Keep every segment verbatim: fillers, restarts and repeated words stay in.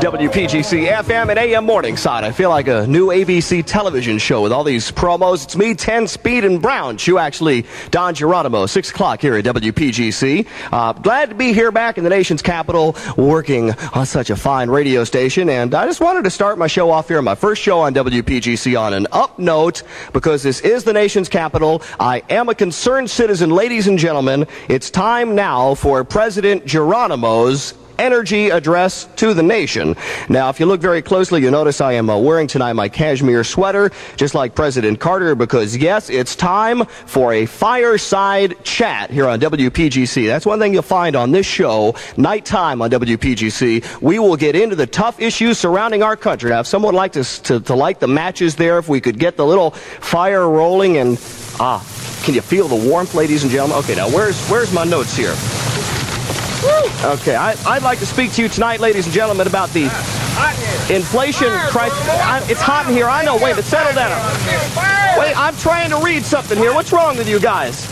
W P G C F M and A M Morningside. I feel like a new A B C television show with all these promos. It's me, ten Speed, and Brown. You actually, Don Geronimo, six o'clock here at W P G C. Uh, glad to be here back in the nation's capital working on such a fine radio station. And I just wanted to start my show off here, my first show on W P G C, on an up note, because this is the nation's capital. I am a concerned citizen, ladies and gentlemen. It's time now for President Geronimo's energy address to the nation. Now, if you look very closely, you'll notice I am uh, wearing tonight my cashmere sweater, just like President Carter, because, yes, it's time for a fireside chat here on W P G C. That's one thing you'll find on this show, nighttime on W P G C. We will get into the tough issues surrounding our country. Now, if someone would like to, to, to light the matches there, if we could get the little fire rolling and, ah, can you feel the warmth, ladies and gentlemen? Okay, now, where's, where's my notes here? Okay, I, I'd like to speak to you tonight, ladies and gentlemen, about the inflation crisis. I, it's hot in here. I know. Wait a minute. Settle down. Wait, I'm trying to read something here. What's wrong with you guys?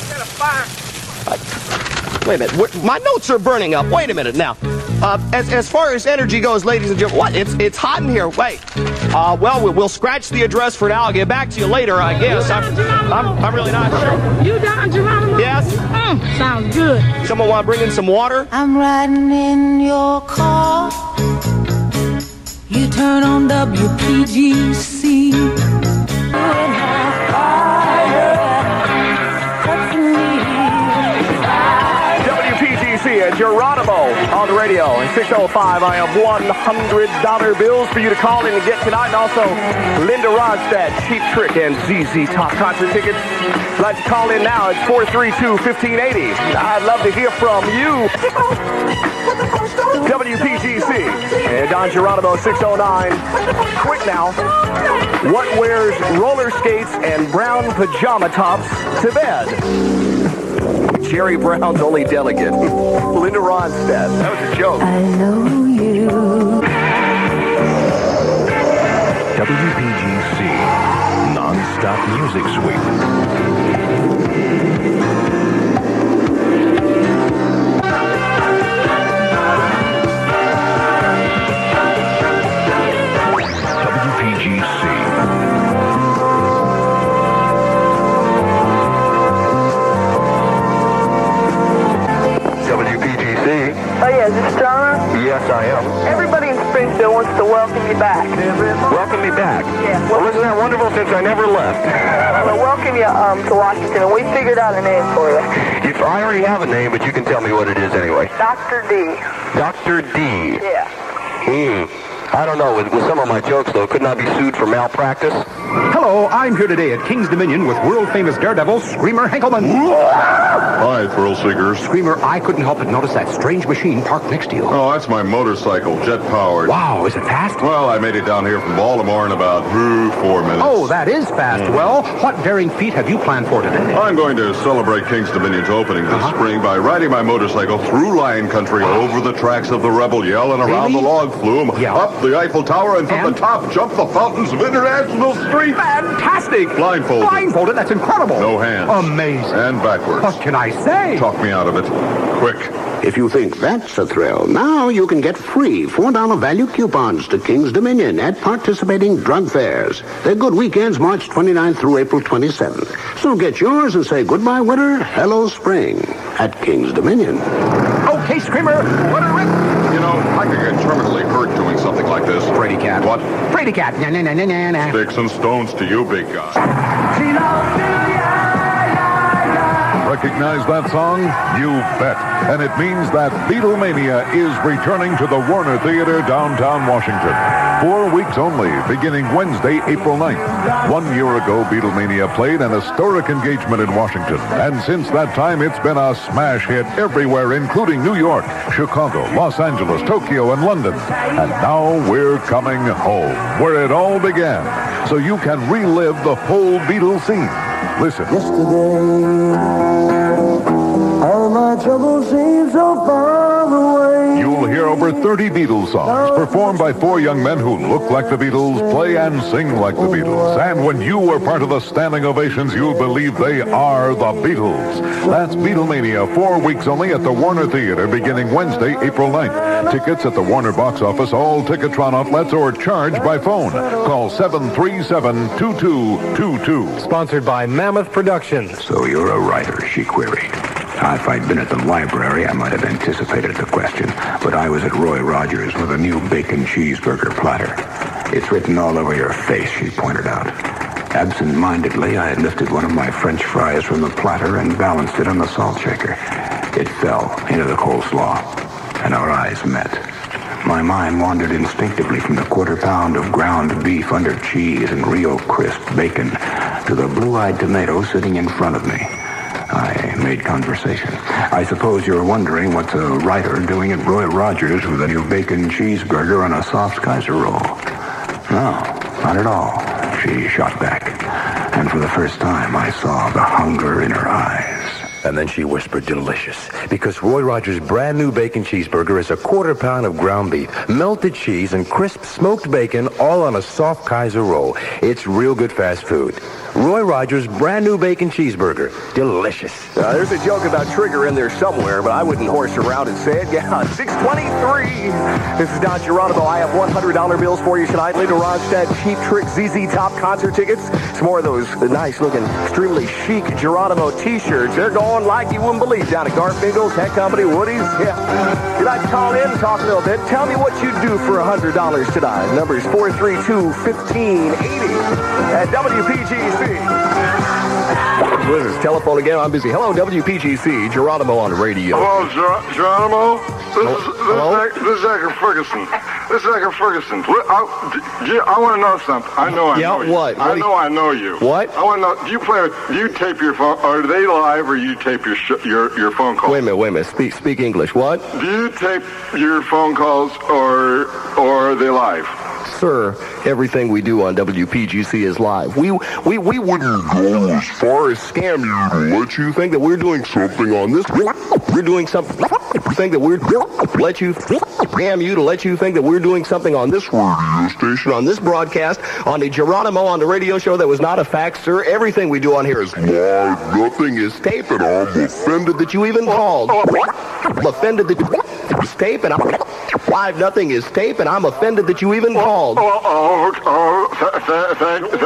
Wait a minute. My notes are burning up. Wait a minute now. Uh, as, as far as energy goes, ladies and gentlemen, what? It's, it's hot in here. Wait. Uh, well, well, we'll scratch the address for now. I'll get back to you later, I guess. I'm, I'm, I'm really not sure. You Don Geronimo? Yes. Mm, sounds good. Someone want to bring in some water? I'm riding in your car. You turn on W P G C. Geronimo on the radio. At six oh five, I have one hundred dollar bills for you to call in and get tonight. And also, Linda Ronstadt, Cheap Trick, and Z Z Top concert tickets. If you'd like to call in now, it's four three two, one five eight zero. I'd love to hear from you. W P G C and Don Geronimo, six oh nine. Quick now. What wears roller skates and brown pajama tops to bed? Jerry Brown's only delegate, Linda Ronstadt. That was a joke. I know you. W P G C, non-stop music sweep. W P G C. Oh, yeah, is this John? Yes, I am. Everybody in Springfield wants to welcome you back. Welcome me back. Yeah. Well, isn't that wonderful since I never left? Well, welcome you um, to Washington, and we figured out a name for you. If I already have a name, but you can tell me what it is anyway. Doctor D. Doctor D. Yeah. Hmm. I don't know. With, with some of my jokes, though, couldn't I be sued for malpractice? Hello, I'm here today at King's Dominion with world-famous daredevil Screamer Henkelman. Hi, thrill seekers. Screamer, I couldn't help but notice that strange machine parked next to you. Oh, that's my motorcycle, jet-powered. Wow, is it fast? Well, I made it down here from Baltimore in about ooh, four minutes. Oh, that is fast. Mm. Well, what daring feat have you planned for today? I'm going to celebrate King's Dominion's opening this uh-huh. spring by riding my motorcycle through Lion Country, over the tracks of the Rebel Yell, and around really? the log flume, yeah. up the Eiffel Tower, and from and? the top jump the fountains of International Street. Fantastic! Blindfolded. Blindfolded? That's incredible. No hands. Amazing. And backwards. What can I say? Talk me out of it. Quick. If you think that's a thrill, now you can get free four dollar value coupons to King's Dominion at participating drug fairs. They're good weekends, March twenty-ninth through April twenty-seventh. So get yours and say goodbye winter, hello spring at King's Dominion. Okay, Screamer. What a rip. You know, I could get terminally hurt doing something like this. Fraidy cat. What? Fraidy cat. Na, na, na, na, na, na. Sticks and stones to you, big guy. Recognize that song? You bet. And it means that Beatlemania is returning to the Warner Theater downtown Washington. Four weeks only, beginning Wednesday, April ninth. One year ago, Beatlemania played an historic engagement in Washington. And since that time, it's been a smash hit everywhere, including New York, Chicago, Los Angeles, Tokyo, and London. And now we're coming home, where it all began. So you can relive the whole Beatles scene. Listen. Yesterday, all my troubles seem so far away. You'll hear hear over thirty Beatles songs performed by four young men who look like the Beatles, play and sing like the Beatles. And when you are part of the standing ovations, you'll believe they are the Beatles. That's Beatlemania, four weeks only at the Warner Theater, beginning Wednesday, April ninth. Tickets at the Warner box office, all Ticketron outlets, or charge by phone. Call seven three seven, two two two two. Sponsored by Mammoth Productions. So you're a writer, she queried. If I'd been at the library, I might have anticipated the question, but I was at Roy Rogers with a new bacon cheeseburger platter. It's written all over your face, she pointed out. Absent-mindedly, I had lifted one of my French fries from the platter and balanced it on the salt shaker. It fell into the coleslaw, and our eyes met. My mind wandered instinctively from the quarter pound of ground beef under cheese and Rio Crisp bacon to the blue-eyed tomato sitting in front of me. I made conversation. I suppose you're wondering what's a writer doing at Roy Rogers with a new bacon cheeseburger on a soft Kaiser roll. No, not at all, she shot back. And for the first time, I saw the hunger in her eyes. And then she whispered delicious, because Roy Rogers' brand new bacon cheeseburger is a quarter pound of ground beef, melted cheese, and crisp smoked bacon, all on a soft Kaiser roll. It's real good fast food. Roy Rogers' brand new bacon cheeseburger. Delicious. Uh, there's a joke about Trigger in there somewhere, but I wouldn't horse around and say it. Yeah, six twenty-three. This is Don Geronimo. I have one hundred dollar bills for you tonight. Later, Ronstadt Cheap Trick Z Z Top concert tickets. Some more of those nice-looking, extremely chic Geronimo T-shirts. They're going like you wouldn't believe down at Garfinkel's, Tech Company, Woody's. Yeah. You'd like to call in and talk a little bit. Tell me what you'd do for one hundred dollars tonight. Number is four three two, one five eight zero at W P G C. What is this, telephone again? I'm busy. Hello, W P G C, Geronimo on the radio. Hello, Ger- Geronimo. This Hello? is this Hello? is, Zach, this is Zachary Ferguson. This is Zachary Ferguson. I, d- I want to know something. I know I Yeah, know you. what? I What do know I know you. What? I want to know. Do you play? Do you tape your phone? Are they live, or you tape your sh- your your phone calls? Wait a minute, wait a minute. Speak speak English. What? Do you tape your phone calls, or or are they live? Sir, everything we do on W P G C is live. We we we wouldn't go as far as scam you to let you think that we're doing something on this. We're doing something. Think that we're let you scam you to let you think that we're doing something on this radio station, on this broadcast, on the Geronimo on the radio show that was not a fact, sir. Everything we do on here is live. Nothing is taped, and I'm offended that you even called. I'm offended that it's tape, and I'm live. Nothing is tape, and I'm offended that you even called. Oh, oh, oh, th- th- th-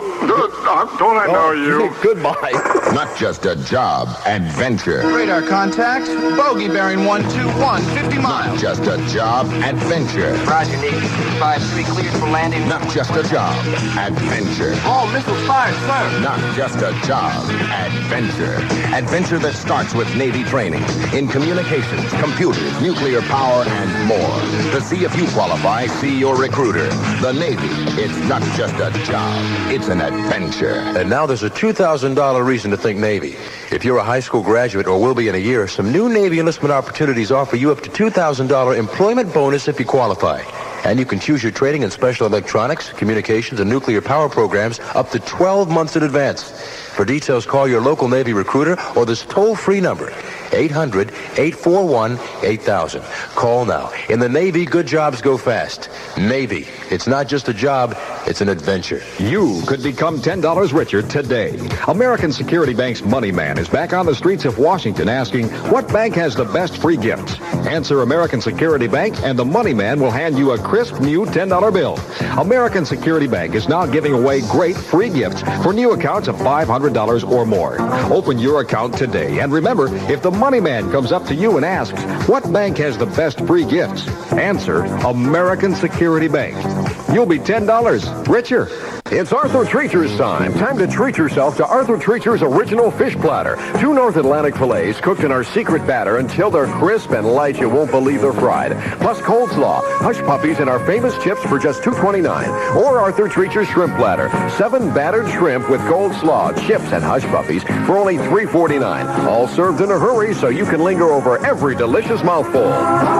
oh, don't I know you? Goodbye. Not just a job, adventure. Radar contact, bogey bearing one two one, fifty miles. Not just a job, adventure. Roger, Navy two five three, cleared for landing. Not just a job, adventure. All missiles fired, sir. Not just a job, adventure. Adventure that starts with Navy training in communications, computers, nuclear power, and more. To see if you qualify, see your recruiter. The Navy, it's not just a job, it's an adventure. And now there's a two thousand dollars reason to think Navy. If you're a high school graduate or will be in a year, some new Navy enlistment opportunities offer you up to two thousand dollars employment bonus if you qualify. And you can choose your training in special electronics, communications, and nuclear power programs up to twelve months in advance. For details, call your local Navy recruiter or this toll-free number, eight hundred, eight four one, eight thousand. Call now. In the Navy, good jobs go fast. Navy, it's not just a job, it's an adventure. You could become ten dollars richer today. American Security Bank's Money Man is back on the streets of Washington asking, what bank has the best free gifts? Answer American Security Bank, and the Money Man will hand you a crisp new ten dollar bill. American Security Bank is now giving away great free gifts for new accounts of five hundred dollars or more. Open your account today. And remember, if the Money Man comes up to you and asks, what bank has the best free gifts? Answer American Security Bank. You'll be ten dollars richer. It's Arthur Treacher's time. Time to treat yourself to Arthur Treacher's original fish platter. Two North Atlantic fillets cooked in our secret batter until they're crisp and light you won't believe they're fried. Plus coleslaw, hush puppies, and our famous chips for just two twenty-nine. Or Arthur Treacher's shrimp platter. Seven battered shrimp with coleslaw, chips, and hush puppies for only three forty-nine. All served in a hurry so you can linger over every delicious mouthful.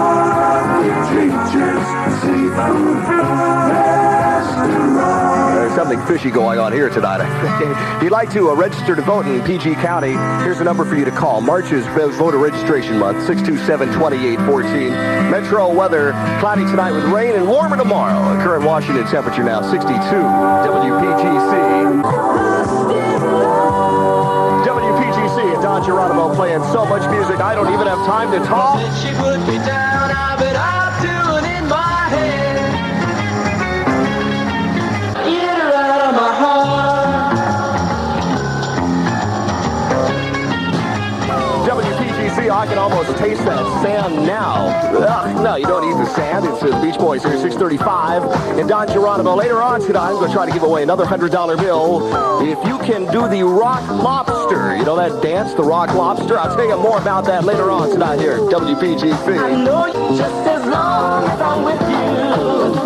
Arthur Treacher's Seafood Restaurant. There's something fishy going on here tonight. If you'd like to uh, register to vote in P G County, here's a number for you to call. March is voter registration month, six two seven, two eight one four. Metro weather, cloudy tonight with rain and warmer tomorrow. Current Washington temperature now sixty-two. W P G C. W P G C and Don Geronimo playing so much music, I don't even have time to talk. She put me down, I bet I'll tune in my head. Get her out of my heart. W P G C, I can almost taste that sand now. Ugh, no, you don't eat the sand. It's the Beach Boys here, six thirty-five. And Don Geronimo, later on tonight, I'm going to try to give away another one hundred dollar bill. If you can do the Rock Lobster, you know that dance, the Rock Lobster? I'll tell you more about that later on tonight here at W P G C. I know you just as long as I'm with you.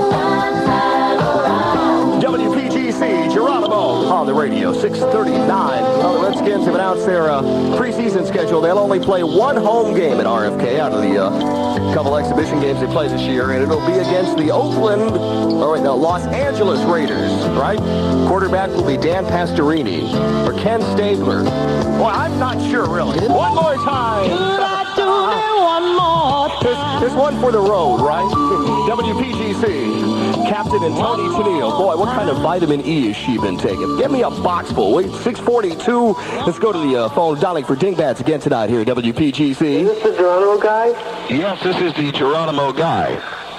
W P G C, Geronimo on the radio, six thirty-nine. Well, the Redskins have announced their uh, preseason schedule. They'll only play one home game at R F K out of the uh, couple exhibition games they play this year, and it'll be against the Oakland, or wait, no, Los Angeles Raiders, right? Quarterback will be Dan Pastorini or Ken Stabler. Boy, I'm not sure, really. One more time. One more. There's, there's one for the road, right? W P G C. Captain and Tony Tennille. Boy, what kind of vitamin E has she been taking? Give me a box full. Wait, six forty-two. Let's go to the uh, phone. Dialing for Dingbats again tonight here at W P G C. Is this the Geronimo guy? Yes, this is the Geronimo guy.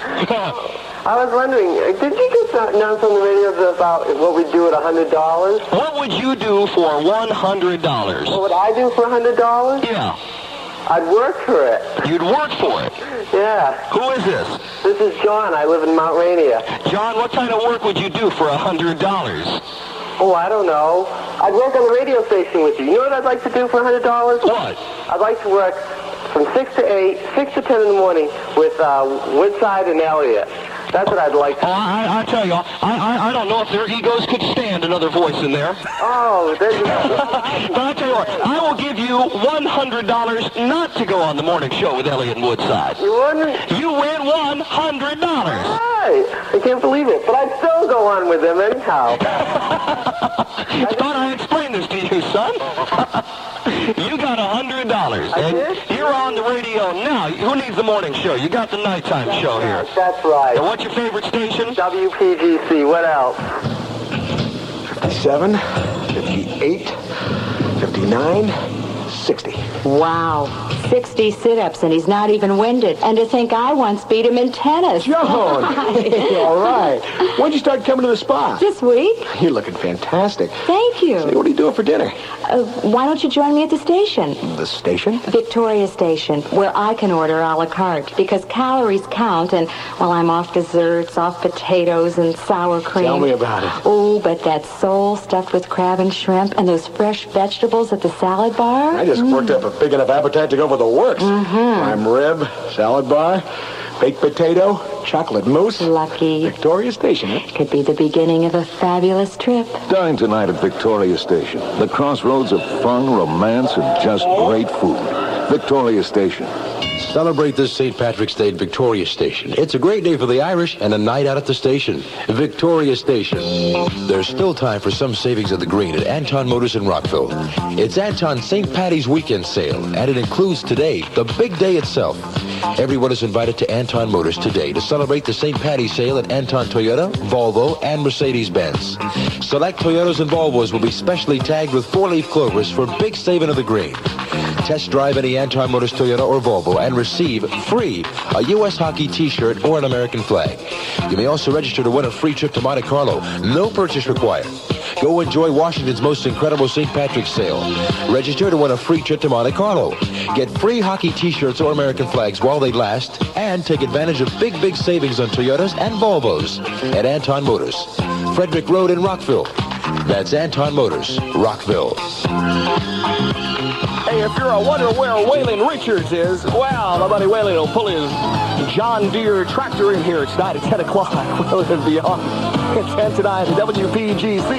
I was wondering, uh, did you just uh, announce on the radio about what we do at one hundred dollars? What would you do for one hundred dollars? What would I do for one hundred dollars? Yeah. I'd work for it. You'd work for it? Yeah. Who is this? This is John. I live in Mount Rainier. John, what kind of work would you do for one hundred dollars? Oh, I don't know. I'd work on the radio station with you. You know what I'd like to do for one hundred dollars? What? I'd like to work from six to eight, six to ten in the morning with uh, Woodside and Elliott. That's what I'd like to do. Oh, I, I tell you, I, I, I don't know if their egos could stand another voice in there. Oh, there you go. But I tell you what, I will give you one hundred dollars not to go on the morning show with Elliott and Woodside. You wouldn't? You win one hundred dollars. Right. I can't believe it. But I'd still go on with them anyhow. I thought I explained this to you, son. You got one hundred dollars. I and did? You're on the radio now. Who needs the morning show? You got the nighttime That's show right. here. That's right. And what's your favorite station? W P G C. What else? fifty-seven, fifty-eight, fifty-nine, sixty. Wow, sixty sit-ups, and he's not even winded. And to think I once beat him in tennis. Joan! All right. When'd you start coming to the spa? This week. You're looking fantastic. Thank you. Say, what are you doing for dinner? Uh, why don't you join me at the station? The station? Victoria Station, where I can order a la carte, because calories count, and, well, I'm off desserts, off potatoes and sour cream. Tell me about it. Oh, but that sole stuffed with crab and shrimp and those fresh vegetables at the salad bar. I just mm. worked up a big enough appetite to go for the works. Mm-hmm. Prime rib, salad bar, baked potato, chocolate mousse. Lucky. Victoria Station, eh? Could be the beginning of a fabulous trip. Dine tonight at Victoria Station. The crossroads of fun, romance, and just great food. Victoria Station. Celebrate this Saint Patrick's Day at Victoria Station. It's a great day for the Irish and a night out at the station. Victoria Station. There's still time for some savings at the Green at Anton Motors in Rockville. It's Anton's Saint Patty's weekend sale, and it includes today, the big day itself. Everyone is invited to Anton Motors today to celebrate the Saint Patty's sale at Anton Toyota, Volvo, and Mercedes-Benz. Select Toyotas and Volvos will be specially tagged with four-leaf clovers for big saving of the green. Test drive any Anton Motors Toyota or Volvo and receive free a U S hockey t-shirt or an American flag. You may also register to win a free trip to Monte Carlo. No purchase required. Go enjoy Washington's most incredible Saint Patrick's sale. Register to win a free trip to Monte Carlo. Get free hockey t-shirts or American flags while they last, and take advantage of big, big savings on Toyotas and Volvos at Anton Motors. Frederick Road in Rockville. That's Anton Motors, Rockville. Hey, if you're a wonder where Waylon Richards is, well, my buddy Waylon will pull his John Deere tractor in here tonight at ten o'clock. We'll be on at ten tonight at W P G C.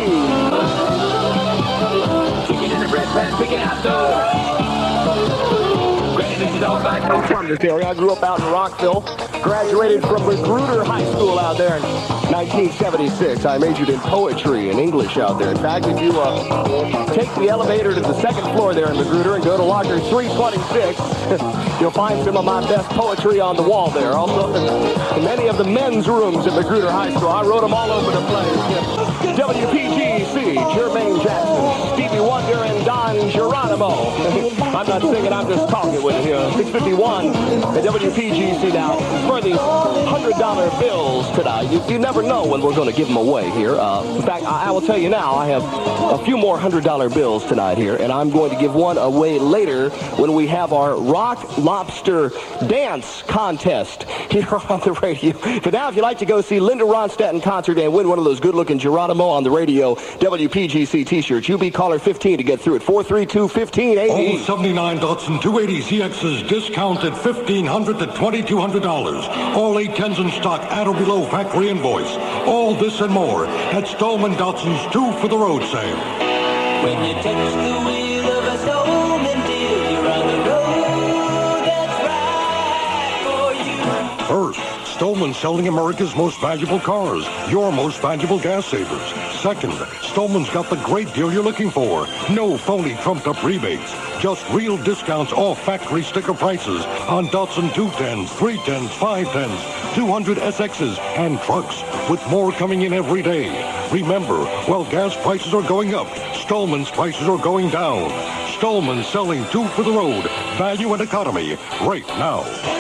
Chicken in the bread pan, picking out dough. Ready to I'm from this area. I grew up out in Rockville. Graduated from Magruder High School out there in nineteen seventy-six. I majored in poetry and English out there. In fact, if you uh, take the elevator to the second floor there in Magruder and go to locker three twenty-six, you'll find some of my best poetry on the wall there. Also, in many of the men's rooms at Magruder High School. I wrote them all over the place. W P G C, Jermaine Jackson, Stevie Wonder, and Don Geronimo. I'm not singing, I'm just talking with it here. six fifty-one at W P G C now for these one hundred dollar bills tonight. You, you never know when we're going to give them away here. Uh, in fact, I, I will tell you now, I have a few more one hundred dollar bills tonight here, and I'm going to give one away later when we have our Rock Lobster Dance Contest here on the radio. But now, if you'd like to go see Linda Ronstadt in concert and win one of those good-looking Geronimo on the radio W P G C t-shirts, you be caller fifteen to get through it. four three two, fifteen eighty. All seventy-nine Datsun two eighty Z Xs discounted fifteen hundred dollars to twenty-two hundred dollars. All eight tens in stock at or below factory invoice. All this and more at Stolman Datsun's two for the road sale. When you touch the wheel of a Stolman deal, you're on the road that's right for you. First, Stolman selling America's most valuable cars, your most valuable gas savers. Second, Stolman's got the great deal you're looking for. No phony trumped-up rebates. Just real discounts off factory sticker prices on Datsun two tens, three tens, five tens, two hundred S Xs, and trucks, with more coming in every day. Remember, while gas prices are going up, Stolman's prices are going down. Stolman selling two for the road, value and economy, right now.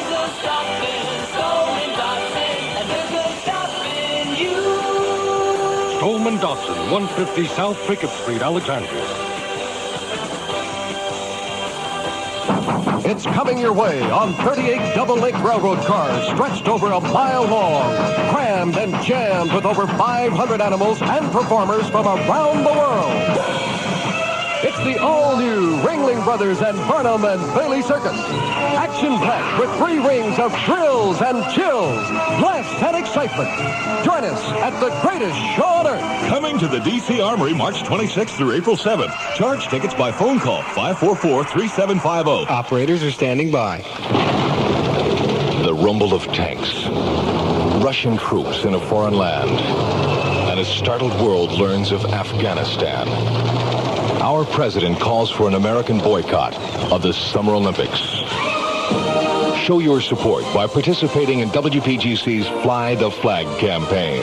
Stolman Datsun, one fifty South Pickett Street, Alexandria. It's coming your way on thirty-eight double-link railroad cars stretched over a mile long, crammed and jammed with over five hundred animals and performers from around the world. It's the all-new Ringling Brothers and Barnum and Bailey Circus. Action-packed with three rings of thrills and chills, blast and excitement. Join us at the greatest show on earth. Coming to the D C Armory March twenty-sixth through April seventh. Charge tickets by phone call five four four, three seven five zero. Operators are standing by. The rumble of tanks, Russian troops in a foreign land, and a startled world learns of Afghanistan. Our president calls for an American boycott of the Summer Olympics. Show your support by participating in W P G C's Fly the Flag campaign.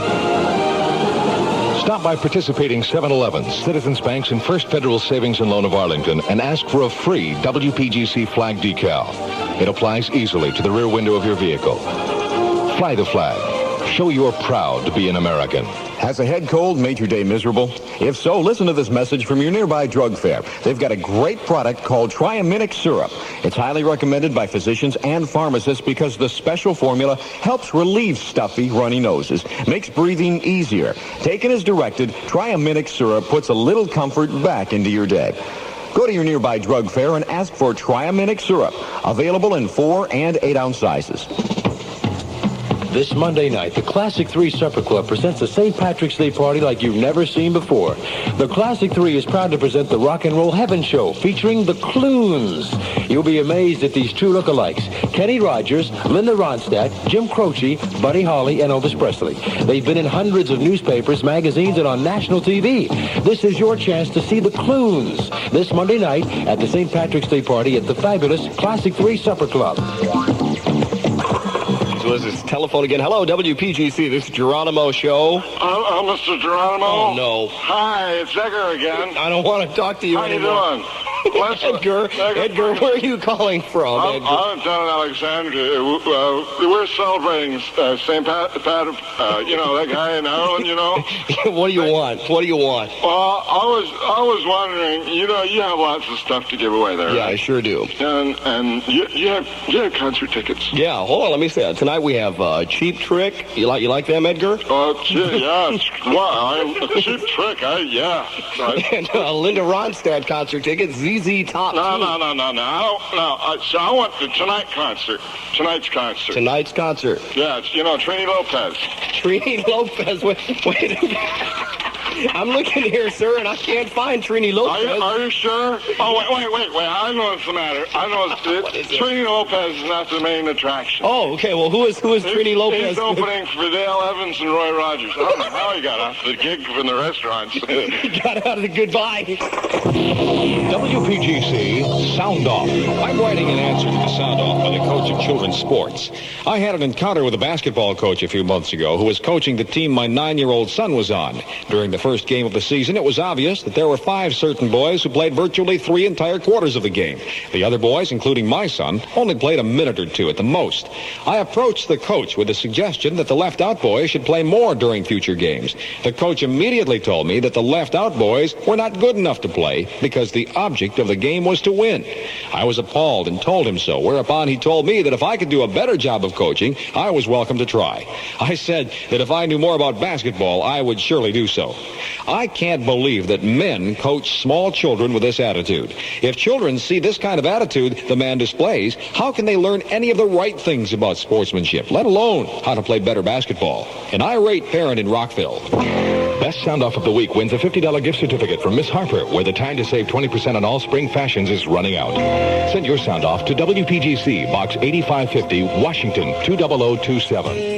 Stop by participating seven eleven, Citizens Banks, and First Federal Savings and Loan of Arlington and ask for a free W P G C flag decal. It applies easily to the rear window of your vehicle. Fly the flag. Show you're proud to be an American. Has a head cold made your day miserable? If so, listen to this message from your nearby drug fair. They've got a great product called Triaminic Syrup. It's highly recommended by physicians and pharmacists because the special formula helps relieve stuffy, runny noses, makes breathing easier. Taken as directed, Triaminic Syrup puts a little comfort back into your day. Go to your nearby drug fair and ask for Triaminic Syrup, available in four and eight ounce sizes. This Monday night, the Classic three Supper Club presents a Saint Patrick's Day party like you've never seen before. The Classic three is proud to present the Rock and Roll Heaven Show featuring the Clunes. You'll be amazed at these true lookalikes. Kenny Rogers, Linda Ronstadt, Jim Croce, Buddy Holly, and Elvis Presley. They've been in hundreds of newspapers, magazines, and on national T V. This is your chance to see the Clunes this Monday night at the Saint Patrick's Day party at the fabulous Classic three Supper Club. So this is telephone again. Hello, W P G C. This is Geronimo Show. Uh, uh, Mister Geronimo? Oh, no. Hi, it's Edgar again. I don't want to talk to you How anymore. How you doing? Edgar, Edgar, where are you calling from, I'm, Edgar? I'm down in Alexandria. Uh, we're celebrating uh, Saint Pat, Pat uh, you know, that guy in Ireland, you know? What do you want? What do you want? Well, I was I was wondering, you know, you have lots of stuff to give away there. Yeah, right? I sure do. And and you, you have you have concert tickets. Yeah, hold on, let me say that. Tonight we have uh, Cheap Trick. You like you like them, Edgar? Oh, uh, yeah. Well, I'm a Cheap Trick. I yeah. I, and uh, Linda Ronstadt concert tickets. Z Z Top. No, no, no, no, no. I don't. No. I, so I want the tonight concert. Tonight's concert. Tonight's concert. Yeah, it's, you know, Trini Lopez. Trini Lopez. Wait, wait a minute. I'm looking here, sir, and I can't find Trini Lopez. Are you, are you sure? Oh, wait, wait, wait, wait. I know what's the matter. I know it's, it's, Trini Lopez is not the main attraction. Oh, okay. Well, who is who is he's, Trini Lopez? He's opening for Dale Evans and Roy Rogers. I don't know how he got off the gig from the restaurants. He got out of the goodbye. W P G C Sound Off. I'm writing an answer to the Sound Off by the coach of children's sports. I had an encounter with a basketball coach a few months ago who was coaching the team my nine-year-old son was on. During the first game of the season, it was obvious that there were five certain boys who played virtually three entire quarters of the game. The other boys, including my son, only played a minute or two at the most. I approached the coach with a suggestion that the left-out boys should play more during future games. The coach immediately told me that the left-out boys were not good enough to play because the object of the game was to win. I was appalled and told him so, whereupon he told me that if I could do a better job of coaching, I was welcome to try. I said that if I knew more about basketball, I would surely do so. I can't believe that men coach small children with this attitude. If children see this kind of attitude the man displays, how can they learn any of the right things about sportsmanship, let alone how to play better basketball? An irate parent in Rockville. Best Sound Off of the Week wins a fifty dollars gift certificate from Miss Harper, where the time to save twenty percent on all spring fashions is running out. Send your Sound Off to W P G C, Box eighty-five fifty, Washington, two zero zero two seven.